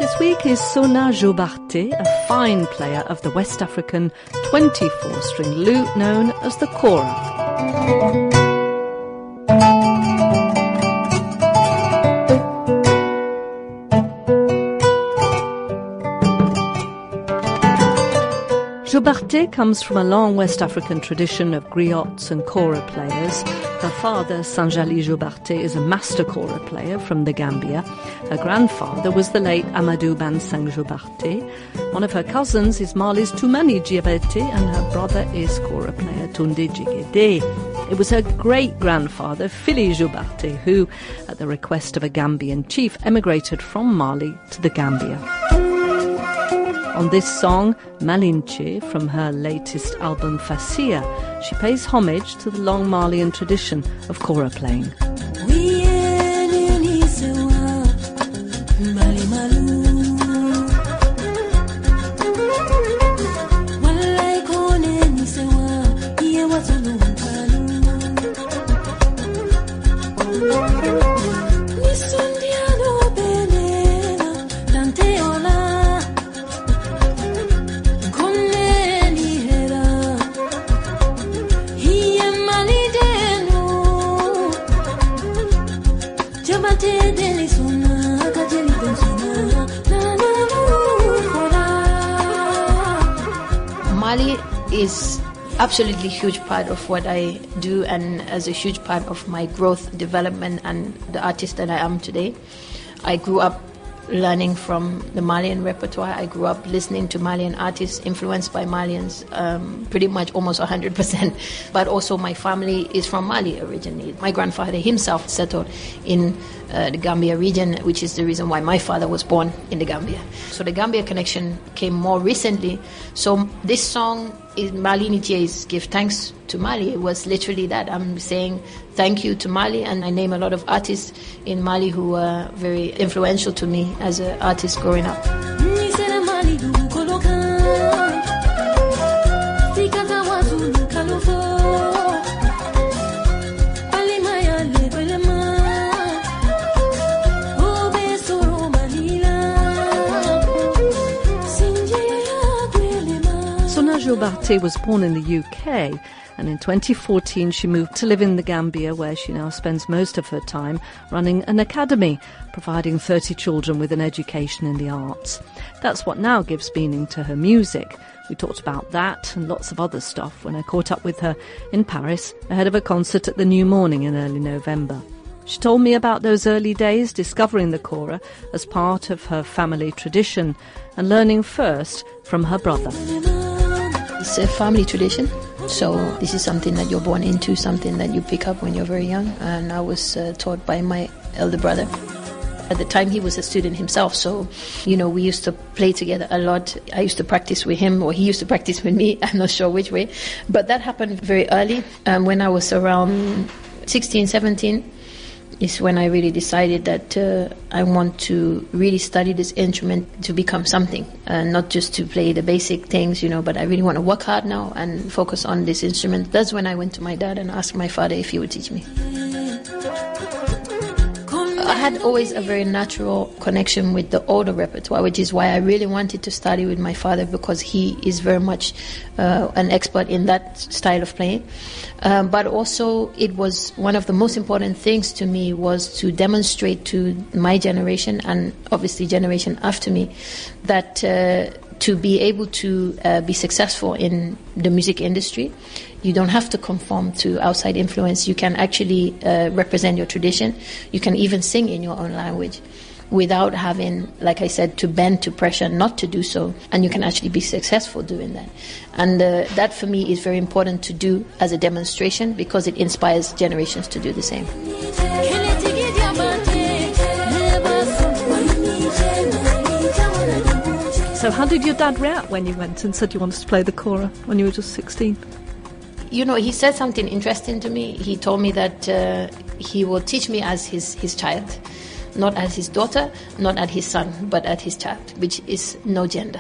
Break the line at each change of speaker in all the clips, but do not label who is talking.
This week is Sona Jobarteh, a fine player of the West African 24-string lute known as the kora. Jobarteh comes from a long West African tradition of griots and kora players. Her father, Sanjali Jobarteh, is a master kora player from the Gambia. Her grandfather was the late Amadou Bansang Jobarteh. One of her cousins is Mali's Toumani Jobarteh, and her brother is kora player Tunde Jigede. It was her great-grandfather, Fili Jobarteh, who, at the request of a Gambian chief, emigrated from Mali to the Gambia. On this song, Malinche, from her latest album Fasia, she pays homage to the long Malian tradition of kora playing.
Mali is absolutely a huge part of what I do and as a huge part of my growth, development and the artist that I am today. I grew up learning from the Malian repertoire. I grew up listening to Malian artists, influenced by Malians, pretty much almost 100%. But also my family is from Mali originally. My grandfather himself settled in the Gambia region, which is the reason why my father was born in the Gambia. So the Gambia connection came more recently. So this song, Mali Nitie's Give Thanks to Mali, it was literally that. I'm saying thank you to Mali, and I name a lot of artists in Mali who were very influential to me as an artist growing up.
Jobarteh was born in the UK, and in 2014 she moved to live in the Gambia, where she now spends most of her time running an academy, providing 30 children with an education in the arts. That's what now gives meaning to her music. We talked about that and lots of other stuff when I caught up with her in Paris ahead of a concert at the New Morning in early November. She told me about those early days discovering the kora as part of her family tradition and learning first from her brother.
It's a family tradition, so this is something that you're born into, something that you pick up when you're very young, and I was taught by my elder brother. At the time he was a student himself, so we used to play together a lot. I used to practice with him, or he used to practice with me, I'm not sure which way, but that happened very early. When I was around 16, 17 is when I really decided that I want to really study this instrument to become something, not just to play the basic things, but I really want to work hard now and focus on this instrument. That's when I went to my dad and asked my father if he would teach me. I had always a very natural connection with the older repertoire, which is why I really wanted to study with my father, because he is very much an expert in that style of playing. But also it was one of the most important things to me was to demonstrate to my generation, and obviously generation after me, that to be able to be successful in the music industry, you don't have to conform to outside influence. You can actually represent your tradition. You can even sing in your own language without having, like I said, to bend to pressure not to do so. And you can actually be successful doing that. And that for me is very important to do as a demonstration, because it inspires generations to do the same.
So how did your dad react when you went and said you wanted to play the kora when you were just 16?
He said something interesting to me. He told me that he will teach me as his child, not as his daughter, not as his son, but as his child, which is no gender.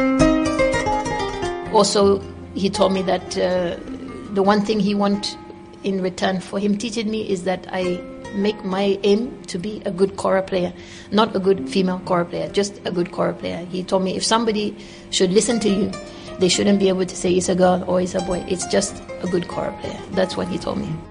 Also, he told me that the one thing he wants in return for him teaching me is that I make my aim to be a good kora player, not a good female kora player, just a good kora player. He told me if somebody should listen to you, they shouldn't be able to say it's a girl or it's a boy. It's just a good kora player. That's what he told me.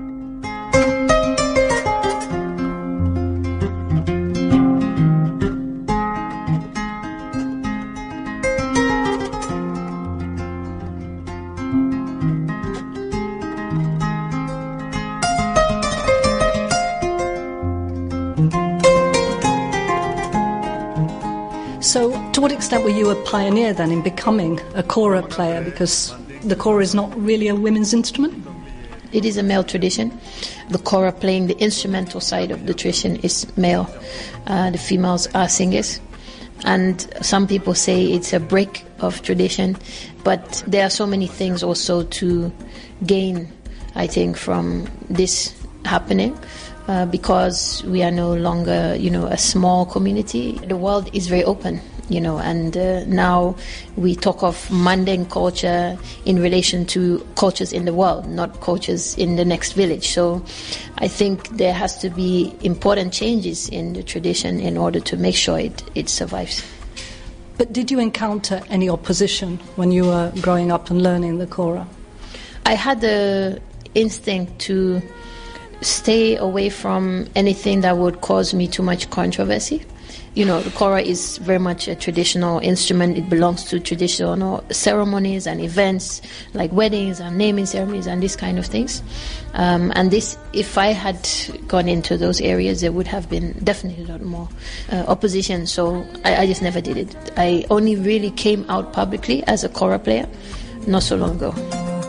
So, to what extent were you a pioneer then in becoming a kora player? Because the kora is not really a women's instrument?
It is a male tradition. The kora playing the instrumental side of the tradition is male. The females are singers. And some people say it's a break of tradition. But there are so many things also to gain, I think, from this happening. Because we are no longer, a small community. The world is very open, and now we talk of mundane culture in relation to cultures in the world, not cultures in the next village. So I think there has to be important changes in the tradition in order to make sure it survives.
But did you encounter any opposition when you were growing up and learning the kora?
I had the instinct to stay away from anything that would cause me too much controversy. The kora is very much a traditional instrument. It belongs to traditional ceremonies and events like weddings and naming ceremonies and these kind of things. And this, if I had gone into those areas, there would have been definitely a lot more opposition. So I just never did it. I only really came out publicly as a kora player not so long ago.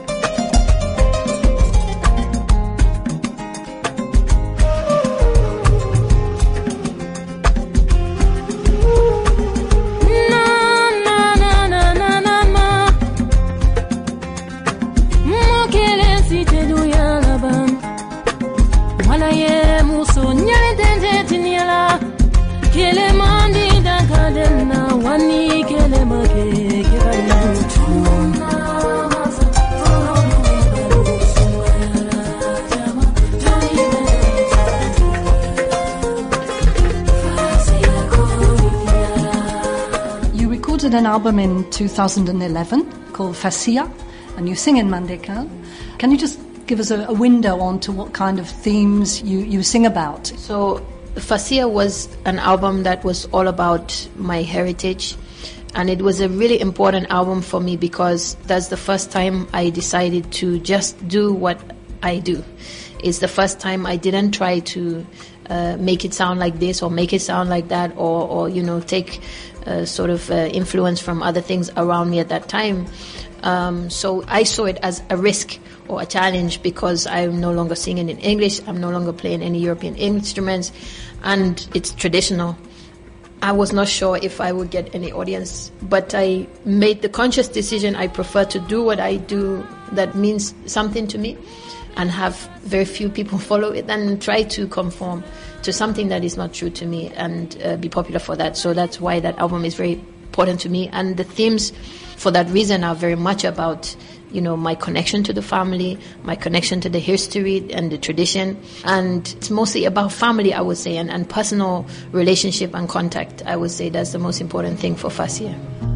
An album in 2011 called Fassia, and you sing in Mandinka. Can you just give us a window onto what kind of themes you sing about?
So Fassia was an album that was all about my heritage, and it was a really important album for me because that's the first time I decided to just do what I do. It's the first time I didn't try to make it sound like this or make it sound like that or take sort of influence from other things around me at that time. So I saw it as a risk or a challenge because I'm no longer singing in English, I'm no longer playing any European instruments, and it's traditional. I was not sure if I would get any audience, but I made the conscious decision I prefer to do what I do that means something to me and have very few people follow it and try to conform to something that is not true to me and be popular for that. So that's why that album is very important to me. And the themes for that reason are very much about, my connection to the family, my connection to the history and the tradition. And it's mostly about family, I would say, and personal relationship and contact. I would say that's the most important thing for Fassia.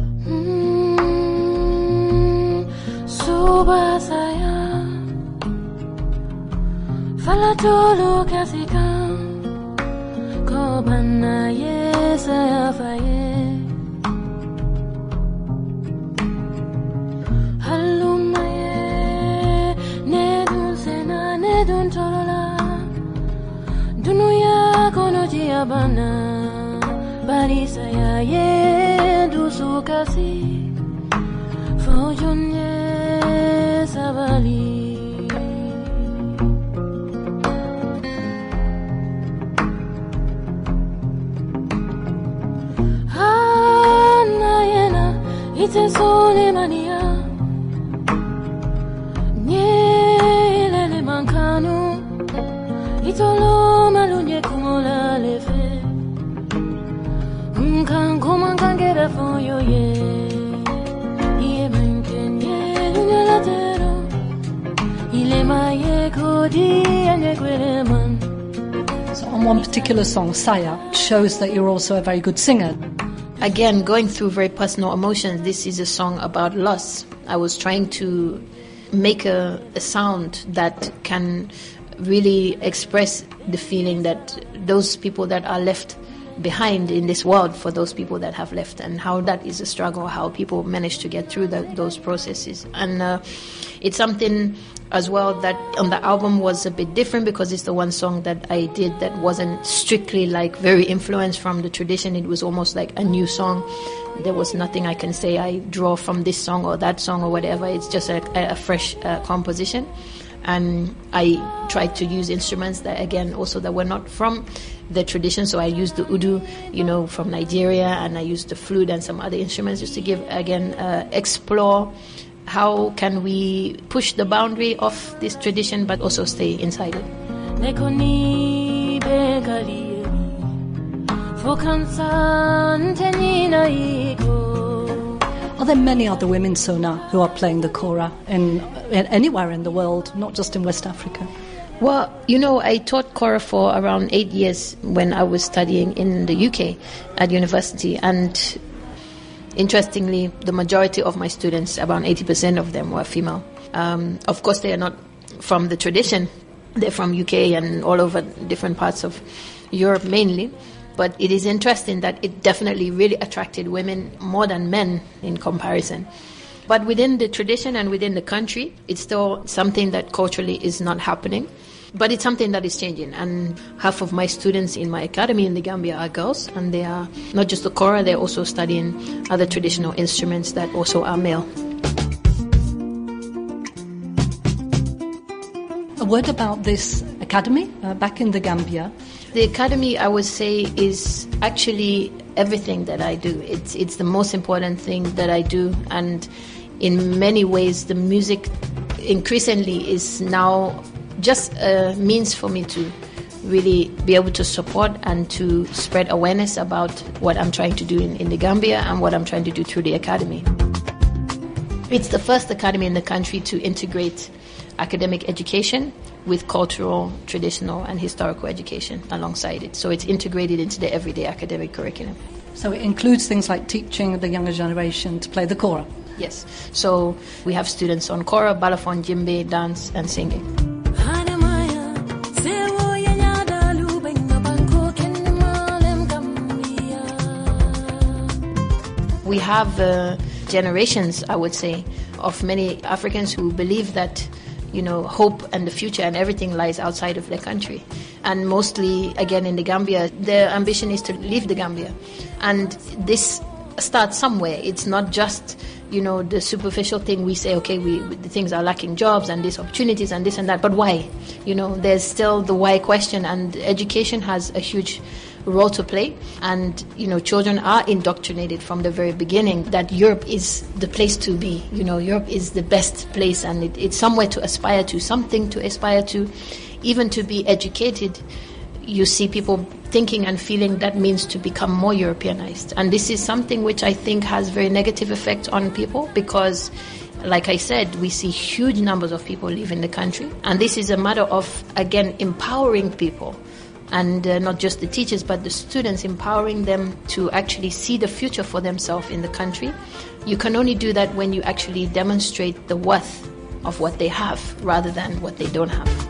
Falatolo kasika kobana yesa faye halumaye nedun sena nedun tolola dunuya kono jiabana barisa ya ye dusukasi fojonye sabali Ite sole mania Niele mancano Itolo malunye kumola lefe Nkanko mankangera foyo ye Iye mankenye lunye latero Ile maye Odi Anegweleman.
So on one particular song, Saya, shows that you're also a very good singer.
Again, going through very personal emotions, this is a song about loss. I was trying to make a sound that can really express the feeling that those people that are left behind in this world, for those people that have left, and how that is a struggle, how people manage to get through those processes. And it's something as well that on the album was a bit different, because it's the one song that I did that wasn't strictly like very influenced from the tradition. It was almost like a new song. There was nothing I can say I draw from this song or that song or whatever. It's just a fresh composition. And I tried to use instruments that, again, also that were not from the tradition. So I used the udu, from Nigeria, and I used the flute and some other instruments just to give, again, explore how can we push the boundary of this tradition but also stay inside it.
Are there many other women, Sona, who are playing the kora in anywhere in the world, not just in West Africa?
Well, I taught kora for around 8 years when I was studying in the UK at university, and interestingly, the majority of my students, around 80% of them, were female. Of course, they are not from the tradition. They're from UK and all over different parts of Europe mainly. But it is interesting that it definitely really attracted women more than men in comparison. But within the tradition and within the country, it's still something that culturally is not happening. But it's something that is changing. And half of my students in my academy in the Gambia are girls. And they are not just the kora, they're also studying other traditional instruments that also are male.
A word about this academy back in the Gambia.
The academy, I would say, is actually everything that I do. It's the most important thing that I do. And in many ways, the music increasingly is now just a means for me to really be able to support and to spread awareness about what I'm trying to do in the Gambia and what I'm trying to do through the academy. It's the first academy in the country to integrate academic education with cultural, traditional, and historical education alongside it. So it's integrated into the everyday academic curriculum.
So it includes things like teaching the younger generation to play the kora?
Yes. So we have students on kora, balafon, djembe, dance, and singing. We have generations, I would say, of many Africans who believe that hope and the future and everything lies outside of their country. And mostly, again, in the Gambia, their ambition is to leave the Gambia. And this starts somewhere. It's not just, the superficial thing we say, okay, the things are lacking jobs and these opportunities and this and that. But why? There's still the why question, and education has a huge role to play. And, children are indoctrinated from the very beginning that Europe is the place to be. Europe is the best place, and it's somewhere to aspire to, something to aspire to, even to be educated. You see people thinking and feeling that means to become more Europeanized. And this is something which I think has very negative effect on people because, like I said, we see huge numbers of people leaving the country. And this is a matter of, again, empowering people. And not just the teachers, but the students, empowering them to actually see the future for themselves in the country. You can only do that when you actually demonstrate the worth of what they have rather than what they don't have.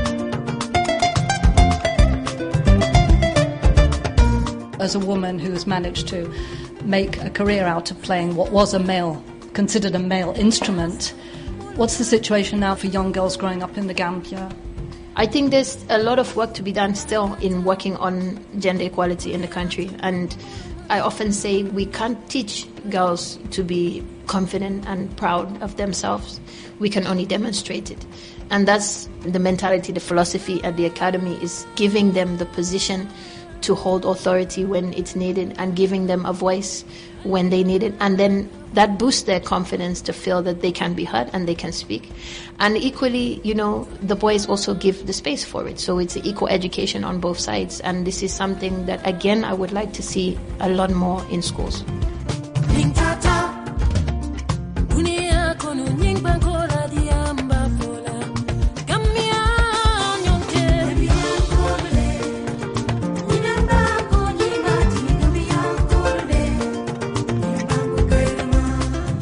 As a woman who has managed to make a career out of playing what was considered a male instrument, what's the situation now for young girls growing up in the Gambia?
I think there's a lot of work to be done still in working on gender equality in the country. And I often say we can't teach girls to be confident and proud of themselves. We can only demonstrate it. And that's the mentality, the philosophy at the academy, is giving them the position to hold authority when it's needed and giving them a voice when they need it. And then that boosts their confidence to feel that they can be heard and they can speak. And equally, the boys also give the space for it. So it's equal education on both sides. And this is something that, again, I would like to see a lot more in schools.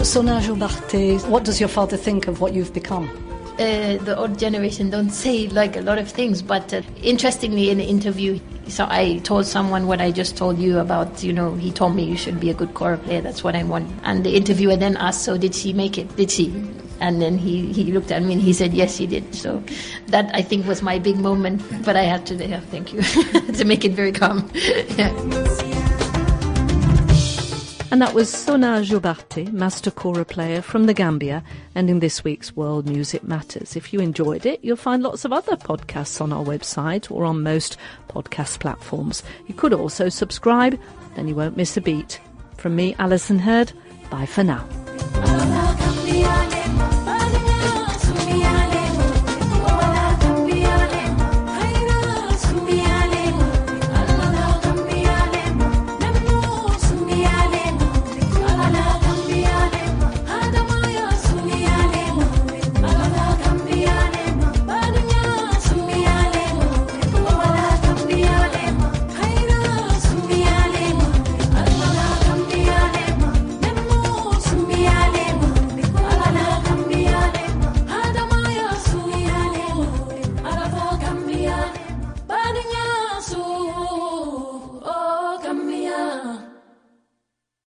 Sona Jobarteh, what does your father think of what you've become?
The old generation don't say like a lot of things, but interestingly in the interview, so I told someone what I just told you about, he told me you should be a good kora player, that's what I want. And the interviewer then asked, so did she make it? Did she? And then he looked at me and he said, yes, she did. So that I think was my big moment, but I had to, thank you, to make it very calm. Yeah.
And that was Sona Jobarteh, master kora player from the Gambia, ending this week's World Music Matters. If you enjoyed it, you'll find lots of other podcasts on our website or on most podcast platforms. You could also subscribe, then you won't miss a beat. From me, Alison Hurd, bye for now.